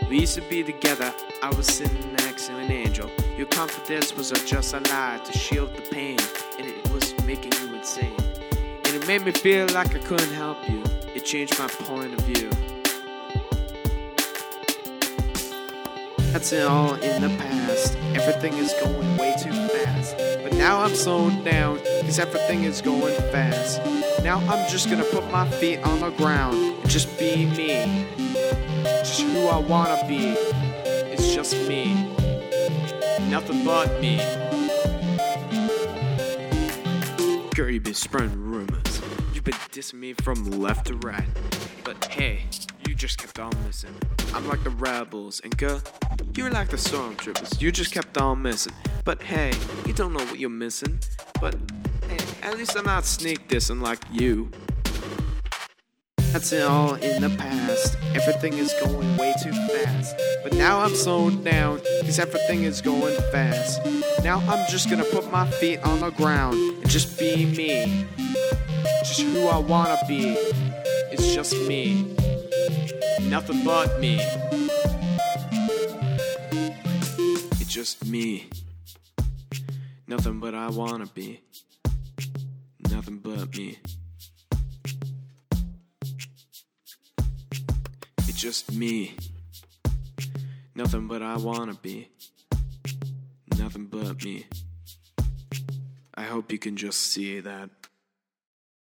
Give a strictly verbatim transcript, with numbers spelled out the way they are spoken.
We used to be together, I was sitting next to an angel. Your confidence was just a lie to shield the pain, and it was making you insane. And it made me feel like I couldn't help you. It changed my point of view. That's it all in the past. Everything is going way too fast. But now I'm slowing down, cause everything is going fast. Now I'm just gonna put my feet on the ground and just be me. Just who I wanna be. It's just me. Nothing but me. Girl, you've been spreading rumors. You've been dissing me from left to right. But hey, you just kept on missing. I'm like the rebels, and girl, you're like the stormtroopers. You just kept on missing. But hey, you don't know what you're missing. But hey, at least I'm not sneak dissing like you. That's it all in the past. Everything is going way too fast. But now I'm slowing down, cause everything is going fast. Now I'm just gonna put my feet on the ground and just be me. Just who I wanna be. It's just me. Nothing but me. It's just me. Nothing but I wanna be. Nothing but me. It's just me. Nothing but I wanna be. Nothing but me. I hope you can just see that.